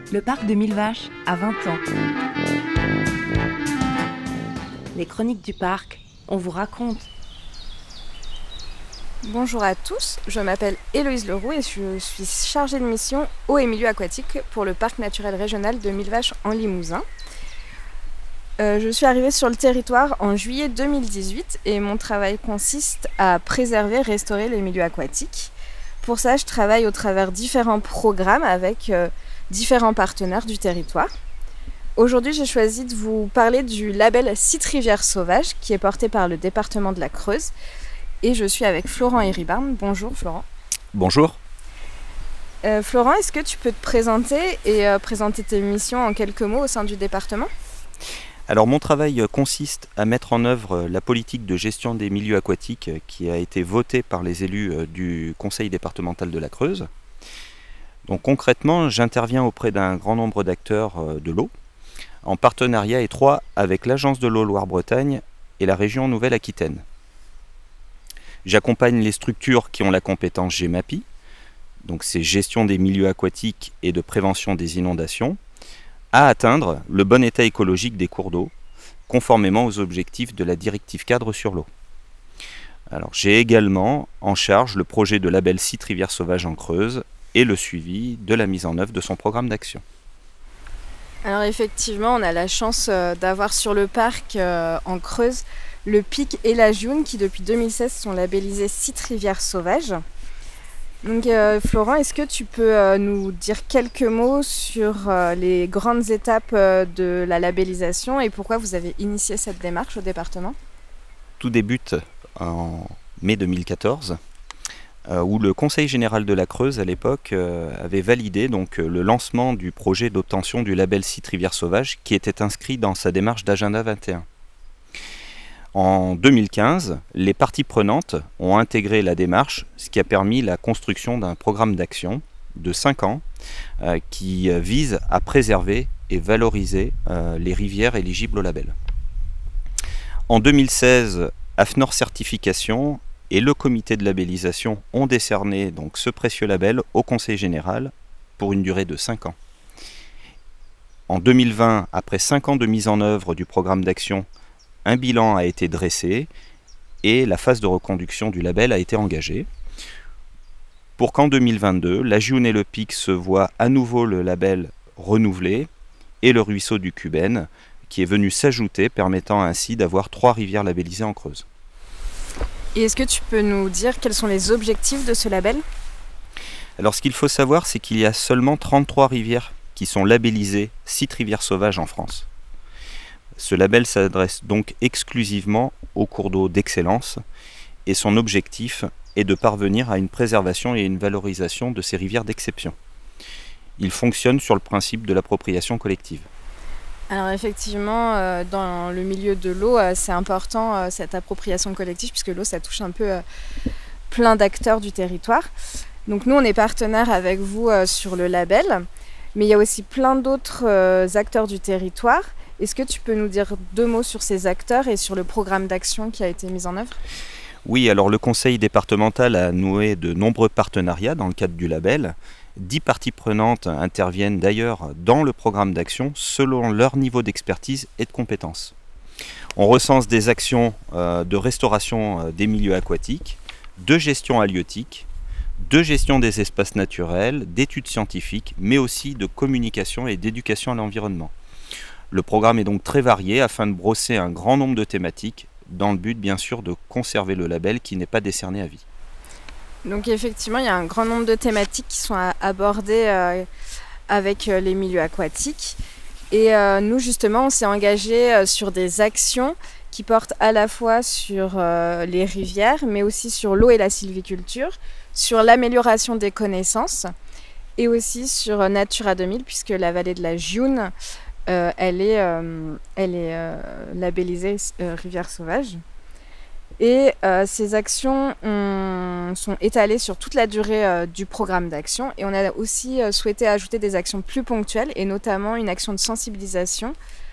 Le parc de Millevaches a 20 ans. Les chroniques du parc, on vous raconte. Bonjour à tous, je m'appelle Héloïse Leroux et je suis chargée de mission eau et milieu aquatique pour le parc naturel régional de Millevaches en Limousin. Je suis arrivée sur le territoire en juillet 2018 et mon travail consiste à préserver et restaurer les milieux aquatiques. Pour ça, je travaille au travers différents programmes avec différents partenaires du territoire. Aujourd'hui, j'ai choisi de vous parler du label Sites Rivières Sauvages qui est porté par le département de la Creuse. Et je suis avec Florent Héribarne. Bonjour Florent. Bonjour. Florent, est-ce que tu peux te présenter et présenter tes missions en quelques mots au sein du département ? Alors mon travail consiste à mettre en œuvre la politique de gestion des milieux aquatiques qui a été votée par les élus du conseil départemental de la Creuse. Donc concrètement, j'interviens auprès d'un grand nombre d'acteurs de l'eau, en partenariat étroit avec l'Agence de l'eau Loire-Bretagne et la région Nouvelle-Aquitaine. J'accompagne les structures qui ont la compétence GEMAPI, donc c'est gestion des milieux aquatiques et de prévention des inondations, à atteindre le bon état écologique des cours d'eau, conformément aux objectifs de la directive cadre sur l'eau. Alors, j'ai également en charge le projet de label Sites Rivières Sauvages en Creuse et le suivi de la mise en œuvre de son programme d'action. Alors effectivement, on a la chance d'avoir sur le parc en Creuse le Pic et la Gioune qui depuis 2016 sont labellisés Sites Rivières Sauvages. Donc Florent, est-ce que tu peux nous dire quelques mots sur les grandes étapes de la labellisation et pourquoi vous avez initié cette démarche au département ? Tout débute en mai 2014, où le Conseil général de la Creuse à l'époque avait validé donc, le lancement du projet d'obtention du label Sites Rivières Sauvages qui était inscrit dans sa démarche d'Agenda 21. En 2015, les parties prenantes ont intégré la démarche, ce qui a permis la construction d'un programme d'action de 5 ans qui vise à préserver et valoriser les rivières éligibles au label. En 2016, AFNOR Certification et le comité de labellisation ont décerné donc, ce précieux label au Conseil général pour une durée de 5 ans. En 2020, après 5 ans de mise en œuvre du programme d'action, un bilan a été dressé et la phase de reconduction du label a été engagée. Pour qu'en 2022, la Gioune et le Pic se voient à nouveau le label renouvelé et le ruisseau du Cuben qui est venu s'ajouter, permettant ainsi d'avoir 3 rivières labellisées en Creuse. Et est-ce que tu peux nous dire quels sont les objectifs de ce label ? Alors ce qu'il faut savoir, c'est qu'il y a seulement 33 rivières qui sont labellisées Sites Rivières Sauvages en France. Ce label s'adresse donc exclusivement aux cours d'eau d'excellence et son objectif est de parvenir à une préservation et une valorisation de ces rivières d'exception. Il fonctionne sur le principe de l'appropriation collective. Alors effectivement, dans le milieu de l'eau, c'est important cette appropriation collective puisque l'eau, ça touche un peu plein d'acteurs du territoire. Donc nous, on est partenaire avec vous sur le label, mais il y a aussi plein d'autres acteurs du territoire. Est-ce que tu peux nous dire 2 mots sur ces acteurs et sur le programme d'action qui a été mis en œuvre ? Oui, alors le conseil départemental a noué de nombreux partenariats dans le cadre du label. 10 parties prenantes interviennent d'ailleurs dans le programme d'action selon leur niveau d'expertise et de compétences. On recense des actions de restauration des milieux aquatiques, de gestion halieutique, de gestion des espaces naturels, d'études scientifiques, mais aussi de communication et d'éducation à l'environnement. Le programme est donc très varié afin de brosser un grand nombre de thématiques dans le but bien sûr de conserver le label qui n'est pas décerné à vie. Donc effectivement, il y a un grand nombre de thématiques qui sont abordées avec les milieux aquatiques. Et nous justement, on s'est engagé sur des actions qui portent à la fois sur les rivières, mais aussi sur l'eau et la sylviculture, sur l'amélioration des connaissances et aussi sur Natura 2000 puisque la vallée de la Gioune elle est labellisée Rivière Sauvage. Et ces actions sont étalées sur toute la durée du programme d'action. Et on a aussi souhaité ajouter des actions plus ponctuelles, et notamment une action de sensibilisation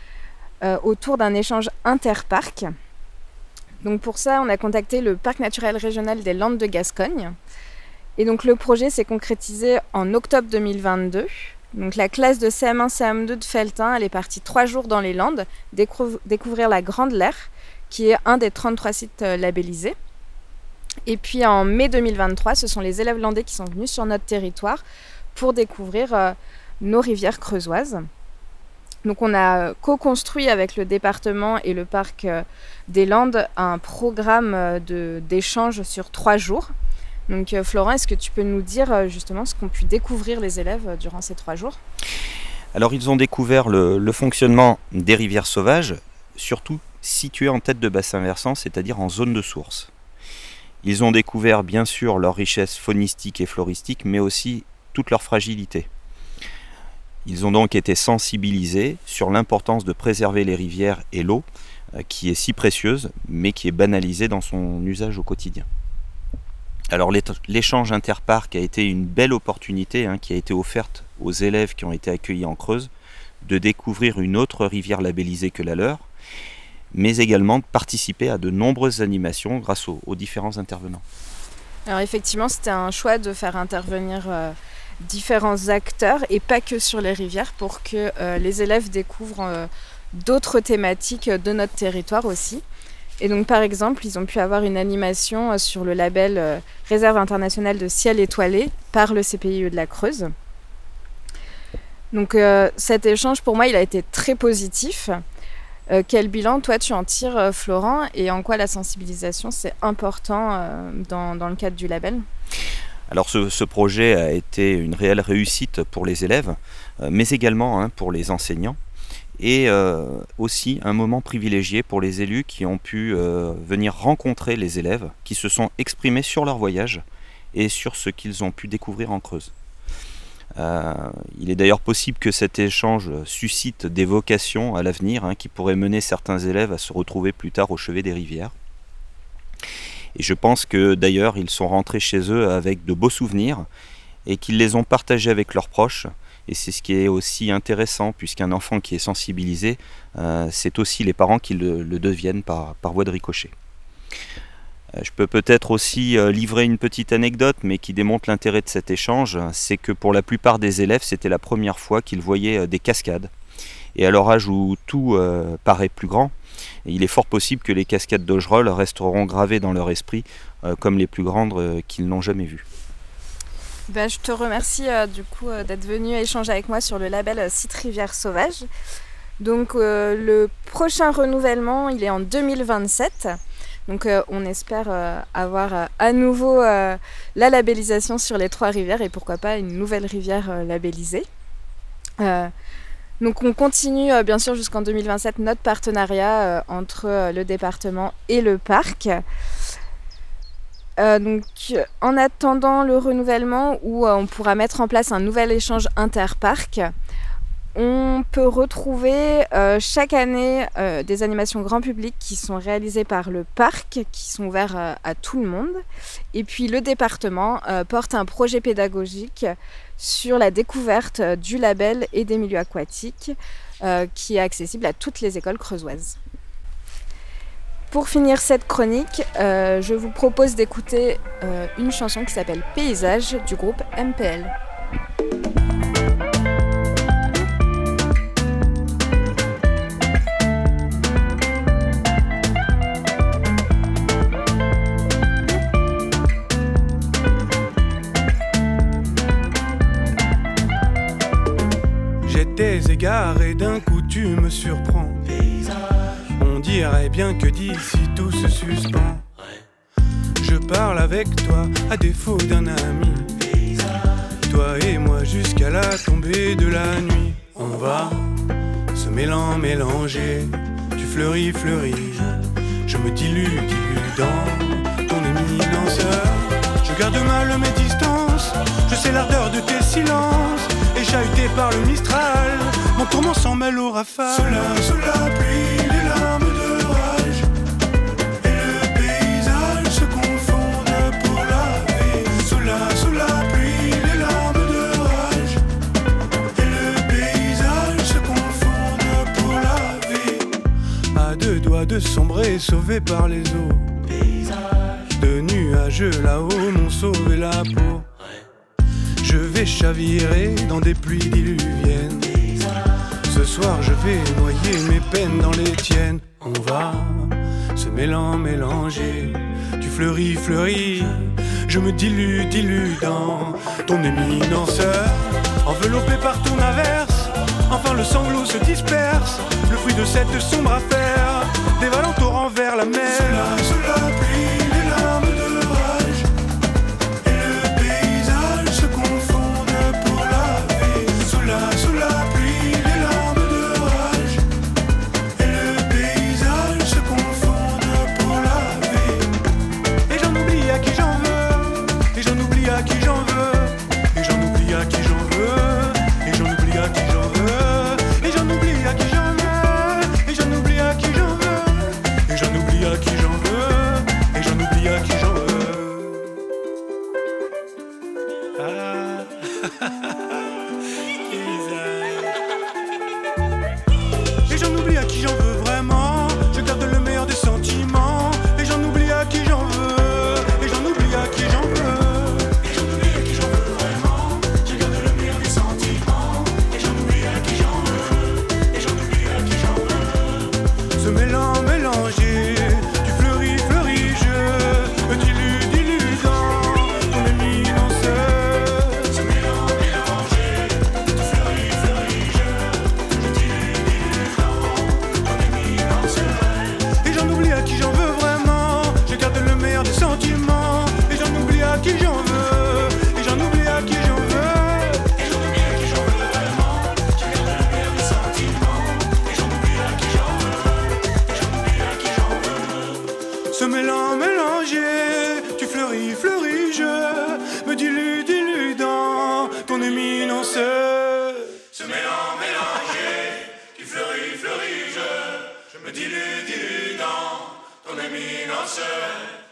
autour d'un échange interparc. Donc pour ça, on a contacté le Parc naturel régional des Landes de Gascogne. Et donc le projet s'est concrétisé en octobre 2022, Donc la classe de CM1, CM2 de Felletin, elle est partie 3 jours dans les Landes, découvrir la Grande Laire, qui est un des 33 sites labellisés. Et puis en mai 2023, ce sont les élèves landais qui sont venus sur notre territoire pour découvrir nos rivières creusoises. Donc on a co-construit avec le département et le parc des Landes un programme d'échange sur 3 jours. Donc Florent, est-ce que tu peux nous dire justement ce qu'ont pu découvrir les élèves durant ces 3 jours ? Alors ils ont découvert le fonctionnement des rivières sauvages, surtout situées en tête de bassin versant, c'est-à-dire en zone de source. Ils ont découvert bien sûr leur richesse faunistique et floristique, mais aussi toute leur fragilité. Ils ont donc été sensibilisés sur l'importance de préserver les rivières et l'eau, qui est si précieuse, mais qui est banalisée dans son usage au quotidien. Alors l'échange interparc a été une belle opportunité qui a été offerte aux élèves qui ont été accueillis en Creuse de découvrir une autre rivière labellisée que la leur, mais également de participer à de nombreuses animations grâce aux différents intervenants. Alors effectivement, c'était un choix de faire intervenir différents acteurs et pas que sur les rivières pour que les élèves découvrent d'autres thématiques de notre territoire aussi. Et donc par exemple, ils ont pu avoir une animation sur le label Réserve internationale de ciel étoilé par le CPIE de la Creuse. Donc cet échange pour moi il a été très positif. Quel bilan toi tu en tires Florent, et en quoi la sensibilisation c'est important dans le cadre du label ? Alors ce projet a été une réelle réussite pour les élèves, mais également pour les enseignants, et aussi un moment privilégié pour les élus qui ont pu venir rencontrer les élèves, qui se sont exprimés sur leur voyage et sur ce qu'ils ont pu découvrir en Creuse. Il est d'ailleurs possible que cet échange suscite des vocations à l'avenir qui pourraient mener certains élèves à se retrouver plus tard au chevet des rivières. Et je pense que d'ailleurs ils sont rentrés chez eux avec de beaux souvenirs et qu'ils les ont partagés avec leurs proches. Et c'est ce qui est aussi intéressant, puisqu'un enfant qui est sensibilisé, c'est aussi les parents qui le deviennent par voie de ricochet. Je peux peut-être aussi livrer une petite anecdote, mais qui démontre l'intérêt de cet échange. C'est que pour la plupart des élèves, c'était la première fois qu'ils voyaient des cascades. Et à leur âge où tout paraît plus grand, il est fort possible que les cascades d'Augerolles resteront gravées dans leur esprit comme les plus grandes qu'ils n'ont jamais vues. Je te remercie d'être venu échanger avec moi sur le label Site Rivière Sauvage. Donc le prochain renouvellement, il est en 2027. Donc on espère avoir à nouveau la labellisation sur les 3 rivières et pourquoi pas une nouvelle rivière labellisée. Donc on continue bien sûr jusqu'en 2027 notre partenariat entre le département et le parc. Donc en attendant le renouvellement où on pourra mettre en place un nouvel échange interparc, on peut retrouver chaque année des animations grand public qui sont réalisées par le parc, qui sont ouvertes à tout le monde. Et puis le département porte un projet pédagogique sur la découverte du label et des milieux aquatiques qui est accessible à toutes les écoles creusoises. Pour finir cette chronique, je vous propose d'écouter une chanson qui s'appelle Paysage du groupe MPL. J'étais égaré, d'un coup tu me surprends. On dirait bien que d'ici tout se suspend. Je parle avec toi à défaut d'un ami. Toi et moi jusqu'à la tombée de la nuit. On va se mélanger. Tu fleuris, je me dilue dans ton éminence. Je garde mal mes distances, je sais l'ardeur de tes silences. Et chahuté par le Mistral, mon tourment s'en mêle au rafale. Sous la pluie, les larmes de rage, et le paysage se confondent pour laver. Sous la pluie, les larmes de rage, et le paysage se confondent pour laver. À 2 doigts de sombrer, sauvé par les eaux. De nuages là-haut m'ont sauvé la peau. Je vais vais chavirer dans des pluies diluviennes. Ce soir je vais noyer mes peines dans les tiennes. On va se mélanger. Tu fleuris, je me dilue dans ton éminence. Enveloppé par ton averse, enfin le sanglot se disperse. Le fruit de cette sombre affaire, dévalant au torrent vers la mer. Sous la pluie, les larmes de rage, et le paysage se confondent pour laver. Sous la pluie, les larmes de rage, et le paysage se confondent pour laver. Et j'en oublie à qui j'en veux, et j'en oublie à qui j'en veux, et j'en oublie à qui j'en veux, et j'en oublie à qui j'en veux, et j'en oublie à qui j'en veux, et j'en oublie à qui j'en veux, et j'en oublie à qui j'en veux, et j'en oublie à qui j'en veux. Et j'en oublie à qui j'en veux vraiment. Je garde le meilleur des sentiments. Et j'en oublie à qui j'en veux. Et j'en oublie à qui j'en veux. Et j'en oublie à qui j'en veux vraiment. Je garde le meilleur des sentiments. Et j'en oublie à qui j'en veux. Et j'en oublie à qui j'en veux. Ce mélanger. Tu fleuris, je me dilue dans ton éminence. Ce mélanger. Tu fleuris, je me dilue dans ton éminence. Et j'en oublie à qui j'en veux vraiment. Je garde le meilleur des sentiments. Et j'en oublie à qui j'en veux. Et j'en oublie à qui j'en veux. Et j'en oublie à qui j'en veux vraiment. Je garde le meilleur des sentiments. Et j'en oublie à qui j'en veux. Et j'en oublie à qui j'en veux. Ce mélanger. Tu fleuris, je me dilue dans ton éminence. Ce mélanger. Tu fleuris, je me dilue dans ton éminence.